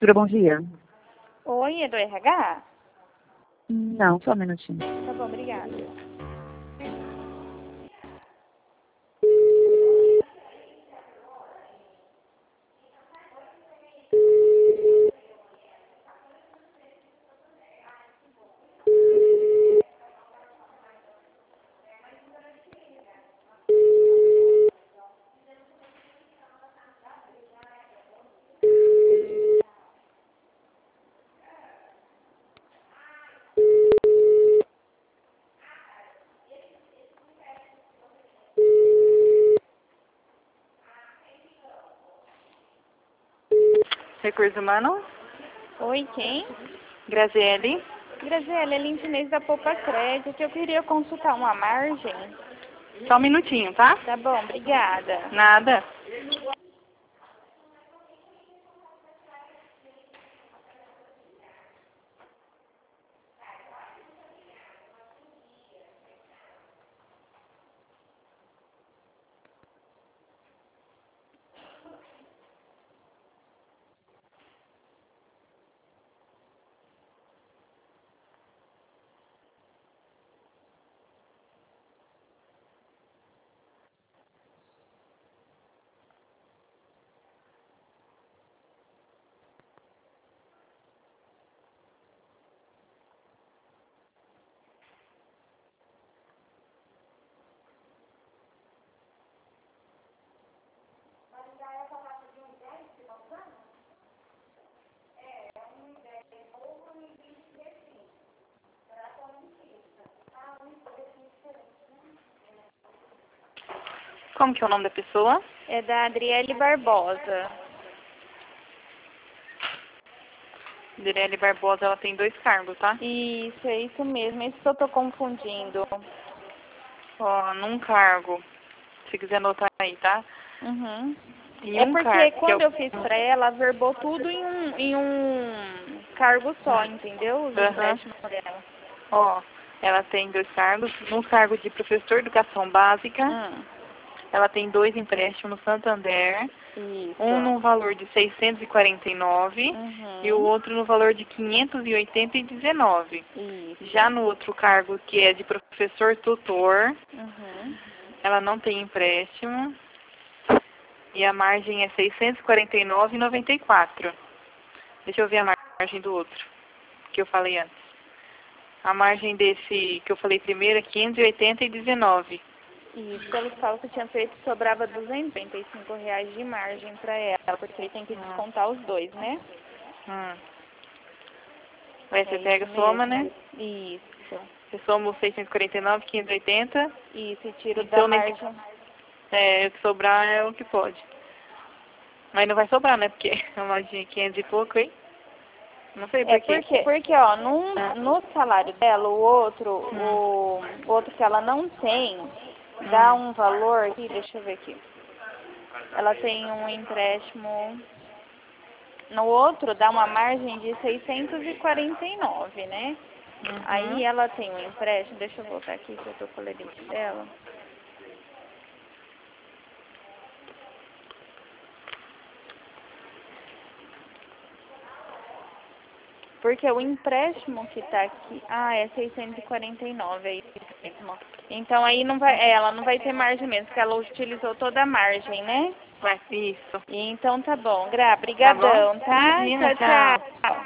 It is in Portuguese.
Bom dia. Oi, é do RH? Não, só um minutinho. Tá bom, obrigada. Recurso humano, Oi, quem? Graziele. Graziela, é Lintinês da Poupa Crédito. Eu queria consultar uma margem. Só um minutinho, tá? Tá bom, obrigada. Nada. Como que é o nome da pessoa? É da Adriele Barbosa. Direle Barbosa, ela tem 2 cargos, tá? Isso, é isso mesmo. É isso que eu tô confundindo. Ó, num cargo. Se quiser anotar aí, tá? Uhum. Em É um porque cargo, que é quando o... eu fiz pra ela, verbou tudo em um cargo só, entendeu? Os empréstimos dela. Ó, ela tem 2 cargos. No cargo de professor de educação básica, ela tem 2 empréstimos no Santander. Isso. Um no valor de 649 e o outro no valor de 580,19. Isso. Já no outro cargo, que é de professor tutor, ela não tem empréstimo e a margem é 649,94. Deixa eu ver a margem do outro, que eu falei antes. A margem desse que eu falei primeiro é 580,19. Isso, pelo cálculo que eu tinha feito, sobrava R$ 295 de margem para ela, porque aí tem que descontar os dois, né? Aí você É pega, isso soma, mesmo. né? Isso. Você soma os 649, 580. Isso, e tiro da Então, nesse... margem. o que sobrar é o que pode. Mas não vai sobrar, né? Porque é uma de 500 e pouco, hein? Não sei por quê. Porque ó, no salário dela, o outro que ela não tem, dá um valor aqui, deixa eu ver aqui. Ela tem um empréstimo, no outro dá uma margem de 649, né? Aí ela tem um empréstimo, deixa eu voltar aqui que eu tô com o limite dela. Porque o empréstimo que tá aqui, é 649, é isso mesmo. Então aí não vai, ela não vai ter margem mesmo, porque ela utilizou toda a margem, né? Vai, isso. Então tá bom, brigadão, Tá bom? tá? Imagina, Tchau, tchau.